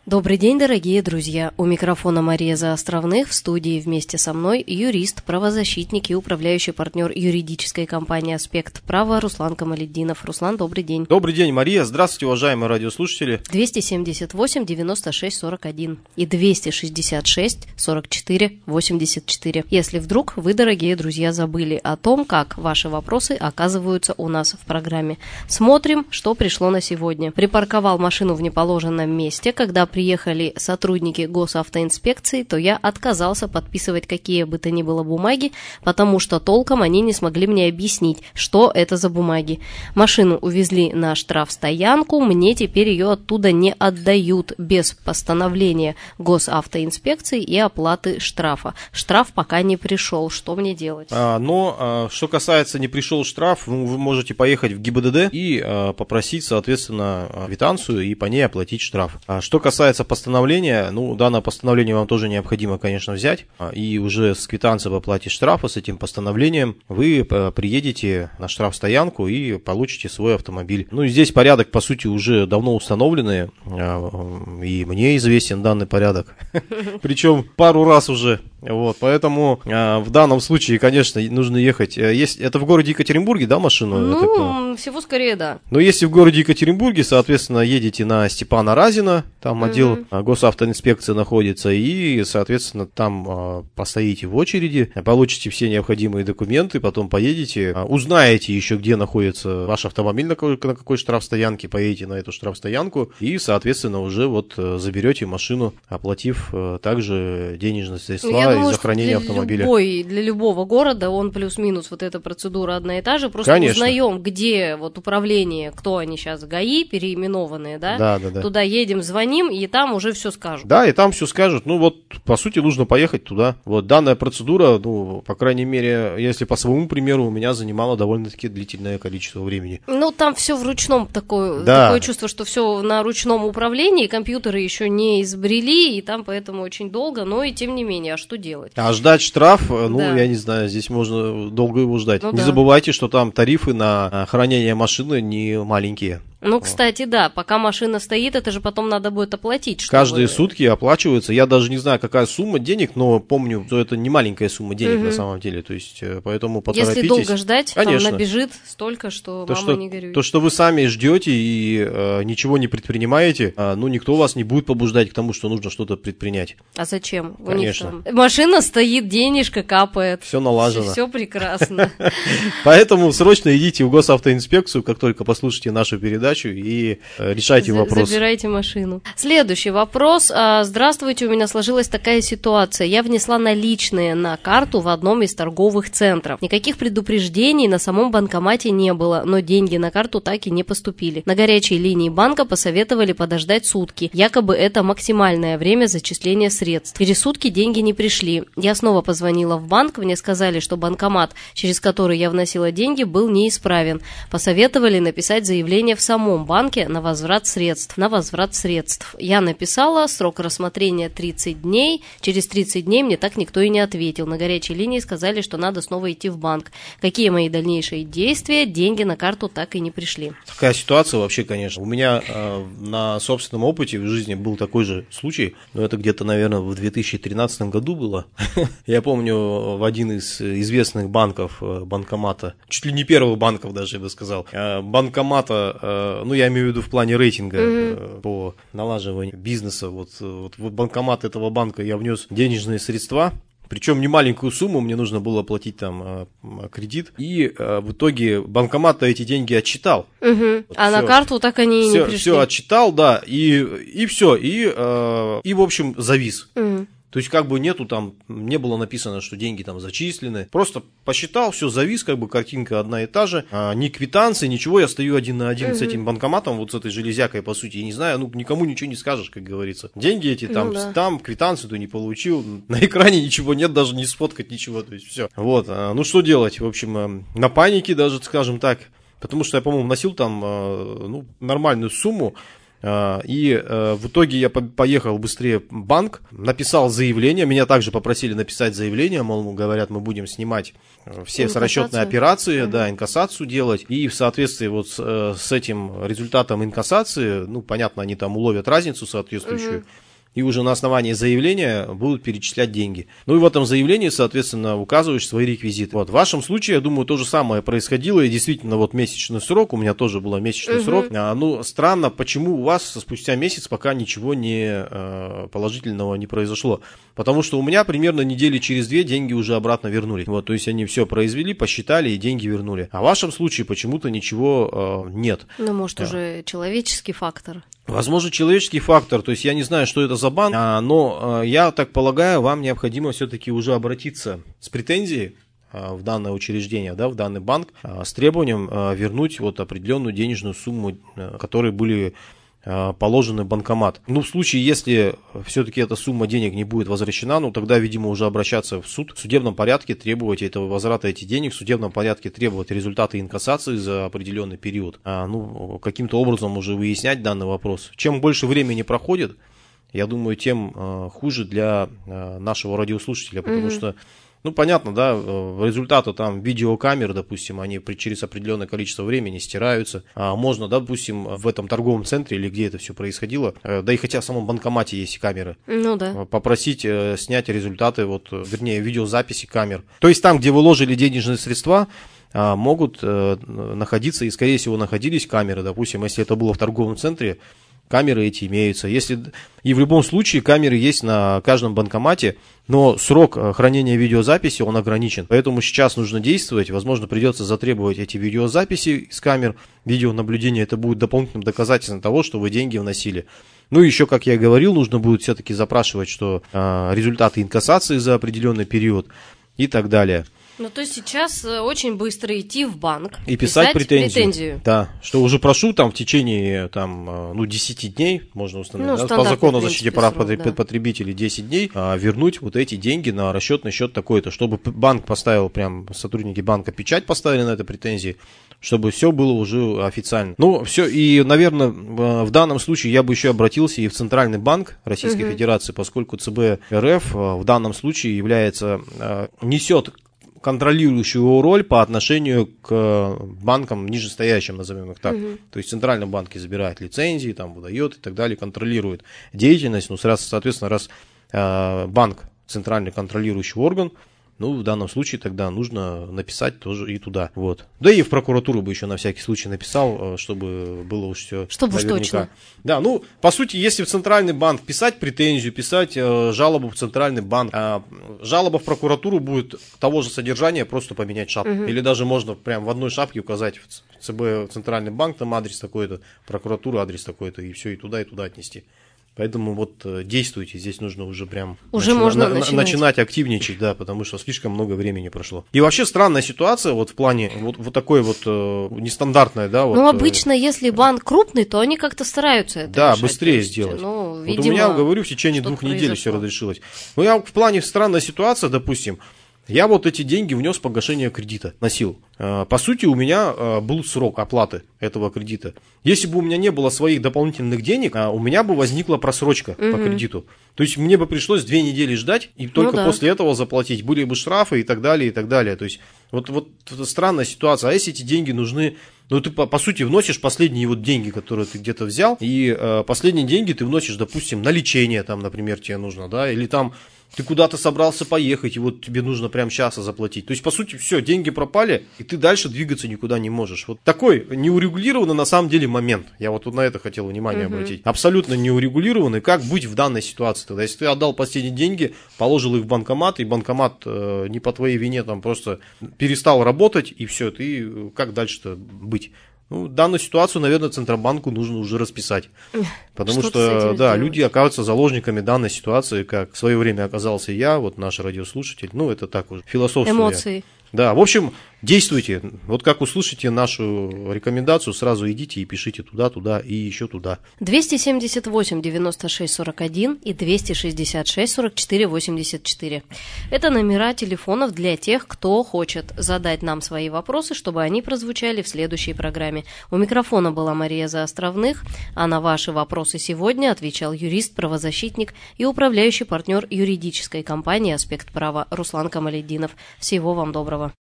Добрый день, дорогие друзья! У микрофона Мария Заостровных, в студии вместе со мной юрист, правозащитник и управляющий партнер юридической компании «Аспект права» Руслан Камалетдинов. Руслан, добрый день. Добрый день, Мария. Здравствуйте, уважаемые радиослушатели. 278 96 41 и 266 44 84. Если вдруг вы, дорогие друзья, забыли о том, как ваши вопросы оказываются у нас в программе. Смотрим, что пришло на сегодня. Припарковал машину в неположенном месте, когда приехали сотрудники госавтоинспекции, то я отказался подписывать какие бы то ни было бумаги, потому что толком они не смогли мне объяснить, что это за бумаги. Машину увезли на штрафстоянку, мне теперь ее оттуда не отдают без постановления госавтоинспекции и оплаты штрафа. Штраф пока не пришел, что мне делать? Что касается не пришел штраф, вы можете поехать в ГИБДД и попросить, соответственно, квитанцию и по ней оплатить штраф. Что касается постановления, данное постановление вам тоже необходимо, конечно, взять, и уже с квитанцией об оплате штрафа, с этим постановлением, вы приедете на штрафстоянку и получите свой автомобиль. И здесь порядок, по сути, уже давно установленный, и мне известен данный порядок, причем пару раз уже. Поэтому в данном случае, конечно, нужно ехать. Это в городе Екатеринбурге, да, машина? Всего скорее, да. Но если в городе Екатеринбурге, соответственно, едете на Степана Разина, там отдел госавтоинспекции находится, и, соответственно, там постоите в очереди, получите все необходимые документы, потом поедете, узнаете еще, где находится ваш автомобиль, на какой штрафстоянке, поедете на эту штрафстоянку, и, соответственно, уже заберете машину, оплатив также денежные средства из-за хранения автомобиля. Для любого города он плюс-минус эта процедура одна и та же, просто конечно. Узнаем, где управление, кто они сейчас, ГАИ, переименованные, да? Да. Туда едем, звоним, и там уже все скажут. Да, и там все скажут. По сути, нужно поехать туда. Данная процедура, по крайней мере, если по своему примеру, у меня занимала довольно-таки длительное количество времени. Там все в ручном, такое чувство, что все на ручном управлении, компьютеры еще не изобрели, и там поэтому очень долго, но и тем не менее, а что делать? А ждать штраф, я не знаю, здесь можно долго его ждать. Не забывайте, что там тарифы на хранение машины не маленькие. Кстати, да, пока машина стоит, это же потом надо будет оплатить. Каждые сутки оплачивается. Я даже не знаю, какая сумма денег, но помню, что это не маленькая сумма денег на самом деле. То есть, поэтому поторопитесь. Если долго ждать, конечно, там набежит столько, что не горюй. То, что вы сами ждете и ничего не предпринимаете, никто вас не будет побуждать к тому, что нужно что-то предпринять. А зачем? Конечно. У них там машина стоит, денежка капает. Все налажено. Все прекрасно. Поэтому срочно идите в госавтоинспекцию, как только послушаете нашу передачу, и решайте вопрос. Забирайте машину. Следующий вопрос. Здравствуйте, у меня сложилась такая ситуация. Я внесла наличные на карту в одном из торговых центров. Никаких предупреждений на самом банкомате не было, но деньги на карту так и не поступили. На горячей линии банка посоветовали подождать сутки. Якобы это максимальное время зачисления средств. Через сутки деньги не пришли. Я снова позвонила в банк, мне сказали, что банкомат, через который я вносила деньги, был неисправен. Посоветовали написать заявление в самом банке на возврат средств. Я написала, срок рассмотрения 30 дней. Через 30 дней мне так никто и не ответил. На горячей линии сказали, что надо снова идти в банк. Какие мои дальнейшие действия? Деньги на карту так и не пришли. Такая ситуация вообще, конечно. У меня на собственном опыте в жизни был такой же случай, но это где-то, наверное, в 2013 году было. Я помню, в один из известных банков, банкомата, чуть ли не первых банков даже, я бы сказал, банкомата, я имею в виду в плане рейтинга по налаживанию бизнеса. В банкомат этого банка я внес денежные средства, причем не маленькую сумму, мне нужно было оплатить там кредит, и в итоге банкомат эти деньги отчитал. На карту так они и не пришли. Все отчитал, да, и все, и в общем завис. То есть не было написано, что деньги там зачислены. Просто посчитал, все завис, картинка одна и та же. Ни квитанции, ничего, я стою один на один с этим банкоматом, с этой железякой, по сути, и не знаю, никому ничего не скажешь, как говорится. Деньги эти там квитанцию ты не получил, на экране ничего нет, даже не сфоткать ничего, то есть все. Что делать? В общем, на панике даже, скажем так, потому что я, по-моему, вносил там нормальную сумму. И в итоге я поехал быстрее в банк, написал заявление. Меня также попросили написать заявление, мол, говорят, мы будем снимать все расчетные операции, да, инкассацию делать. И в соответствии вот с этим результатом инкассации, ну, понятно, они там уловят разницу соответствующую. И уже на основании заявления будут перечислять деньги. Ну и в этом заявлении, соответственно, указываешь свои реквизиты. Вот в вашем случае, я думаю, то же самое происходило. И действительно, вот месячный срок, у меня тоже был месячный срок. Ну, странно, почему у вас спустя месяц пока ничего положительного не произошло. Потому что у меня примерно недели через 2 деньги уже обратно вернули. Вот, то есть они все произвели, посчитали и деньги вернули. А в вашем случае почему-то ничего нет. Ну, может, уже человеческий фактор. Возможно, человеческий фактор, то есть я не знаю, что это за банк, но я так полагаю, вам необходимо все-таки уже обратиться с претензией в данное учреждение, да, в данный банк, с требованием вернуть вот определенную денежную сумму, которые были положены в банкомат. Ну, в случае, если все-таки эта сумма денег не будет возвращена, ну, тогда, видимо, уже обращаться в суд, в судебном порядке требовать этого возврата этих денег, в судебном порядке требовать результаты инкассации за определенный период. Ну, каким-то образом уже выяснять данный вопрос. Чем больше времени проходит, я думаю, тем хуже для нашего радиослушателя, потому что, ну, понятно, да, результаты там видеокамер, допустим, они через определенное количество времени стираются. Можно, допустим, в этом торговом центре или где это все происходило, да и хотя в самом банкомате есть камеры, ну, да, попросить снять результаты, вот, вернее, видеозаписи камер. То есть там, где вложили денежные средства, могут находиться и, скорее всего, находились камеры. Допустим, если это было в торговом центре, камеры эти имеются. И в любом случае камеры есть на каждом банкомате, но срок хранения видеозаписи, он ограничен. Поэтому сейчас нужно действовать. Возможно, придется затребовать эти видеозаписи с камер видеонаблюдения. Это будет дополнительным доказательством того, что вы деньги вносили. Ну, еще, как я и говорил, нужно будет все-таки запрашивать, что результаты инкассации за определенный период и так далее. Ну, то есть сейчас очень быстро идти в банк и писать претензию. Да, что уже прошу там в течение там, 10 дней, можно установить, да, по закону о защите прав потребителей 10 дней, вернуть вот эти деньги на расчетный счет такой-то, чтобы банк поставил, прям сотрудники банка печать поставили на это претензии, чтобы все было уже официально. Ну, все, и, наверное, в данном случае я бы еще обратился и в Центральный банк Российской Федерации, поскольку ЦБ РФ в данном случае несет контролирующую роль по отношению к банкам нижестоящим, назовем их так. То есть Центральный банк забирает лицензии, там, выдает и так далее, контролирует деятельность. Ну, соответственно, раз банк центральный контролирующий орган, ну, в данном случае тогда нужно написать тоже и туда. Вот. Да и в прокуратуру бы еще на всякий случай написал, чтобы было уж все чтобы наверняка. Уж точно. Да, ну, по сути, если в Центральный банк писать претензию, писать жалобу в Центральный банк, жалоба в прокуратуру будет того же содержания, просто поменять шапку. Или даже можно прям в одной шапке указать в ЦБ Центральный банк, там адрес такой-то, прокуратура адрес такой-то, и все, и туда отнести. Поэтому вот действуйте, здесь нужно уже прям начинать активничать, да, потому что слишком много времени прошло. И вообще странная ситуация вот в плане вот такой вот нестандартная, да. Ну, обычно, если банк крупный, то они как-то стараются это решать, быстрее сделать. Ну, вот у меня, говорю, в течение 2 недель все разрешилось. Ну, я в плане странная ситуация, допустим, я вот эти деньги внес в погашение кредита, носил. По сути, у меня был срок оплаты этого кредита. Если бы у меня не было своих дополнительных денег, у меня бы возникла просрочка по кредиту. То есть мне бы пришлось 2 недели ждать и только после этого заплатить. Были бы штрафы и так далее, и так далее. То есть вот странная ситуация. А если эти деньги нужны... Ну, ты, по сути, вносишь последние вот деньги, которые ты где-то взял, и последние деньги ты вносишь, допустим, на лечение, там, например, тебе нужно, да, или там ты куда-то собрался поехать, и вот тебе нужно прямо сейчас заплатить. То есть, по сути, все, деньги пропали, и ты дальше двигаться никуда не можешь. Вот такой неурегулированный на самом деле момент. Я вот на это хотел внимание обратить. Абсолютно неурегулированный. Как быть в данной ситуации тогда? Если ты отдал последние деньги, положил их в банкомат, и банкомат не по твоей вине там просто перестал работать, и все, ты как дальше-то быть? Ну, данную ситуацию, наверное, Центробанку нужно уже расписать. Потому что, да, люди оказываются заложниками данной ситуации, как в свое время оказался я, вот наш радиослушатель. Ну, это так уже философствуя. Эмоции. Да, в общем, действуйте. Вот как услышите нашу рекомендацию, сразу идите и пишите туда, туда и еще туда. 278 96 41 и 266 44 84. Это номера телефонов для тех, кто хочет задать нам свои вопросы, чтобы они прозвучали в следующей программе. У микрофона была Мария Заостровных, а на ваши вопросы сегодня отвечал юрист, правозащитник и управляющий партнер юридической компании «Аспект права» Руслан Камалетдинов. Всего вам доброго.